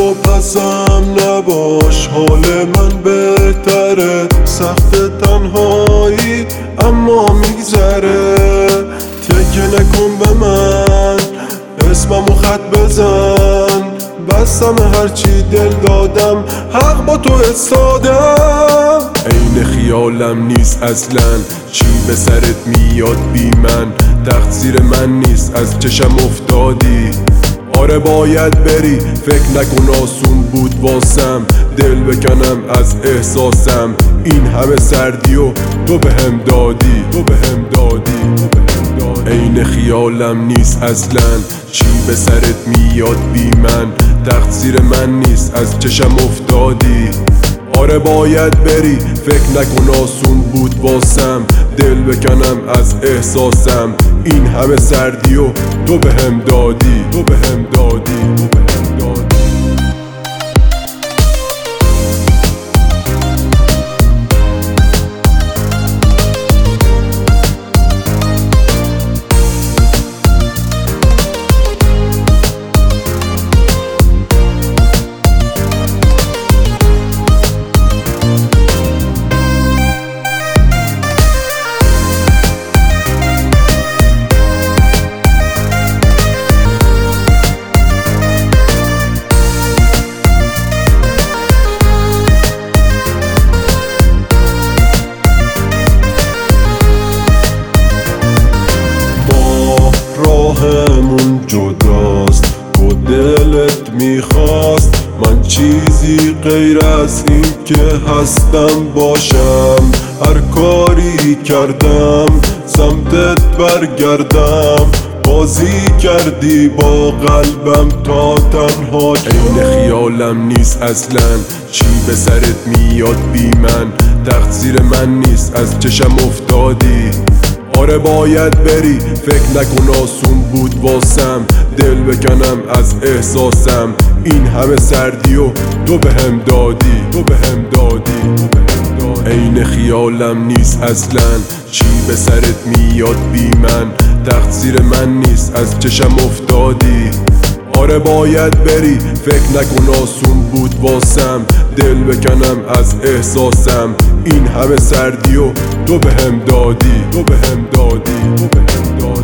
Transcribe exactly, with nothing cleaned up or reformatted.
تو پسم نباش، حال من بهتره. سخت تنهایی اما میگذره. تکیه نکن به من، اسممو خط بزن. بستم هرچی دل دادم، حق با تو استادم. عین خیالم نیست اصلا، چی به سرت میاد بی من؟ تقصیر من نیست، از چشم افتادی. آره باید بری، فکر نکن آسون بود واسم دل بکنم از احساسم. این همه سردی و تو بهم دادی، تو بهم دادی، تو بهم دادی. عین خیالم نیست اصلا، چی به سرت میاد بی من؟ تقصیر من نیست، از چشم افتادی. آره باید بری، فکر نکن آسون بود واسم دل بکنم از احساسم. این همه سردی و تو بهم دادی، تو بهم دادی، تو بهم دادی. راهمون جداست، تو دلت میخواست من چیزی غیر از این که هستم باشم. هر کاری کردم سمتت برگردم، بازی کردی با قلبم تا تنها. عین خیالم نیست اصلا، چی به سرت میاد بی من؟ تقصیر من نیست، از چشم افتادی. آره باید بری، فکر نکن آسون بود واسم دل بکنم از احساسم. این همه سردی و تو بهم دادی، تو بهم دادی، تو بهم دادی. عین خیالم نیست اصلا، چی به سرت میاد بی من؟ تقصیر من نیست، از چشم افتادی. آره باید بری، فکر نکن آسون بود واسم دل بکنم از احساسم. این همه سردی و تو بهم دادی، تو بهم دادی، تو بهم دادی.